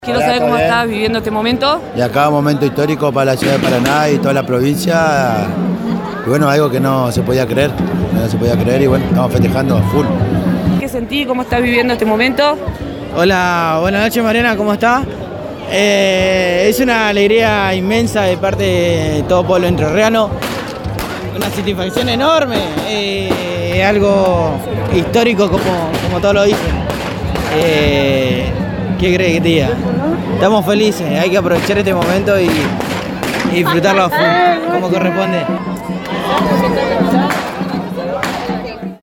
Quiero saber cómo estás viviendo este momento. Y acá un momento histórico para la ciudad de Paraná y toda la provincia. Y bueno, algo que no se podía creer, y bueno, estamos festejando a full. ¿Qué sentís? ¿Cómo estás viviendo este momento? Hola, buenas noches Mariana, ¿cómo estás? Es una alegría inmensa de parte de todo pueblo entrerriano, una satisfacción enorme, algo histórico como todos lo dicen. ¿Qué crees que te diga? Estamos felices, hay que aprovechar este momento y disfrutarlo a full, como corresponde.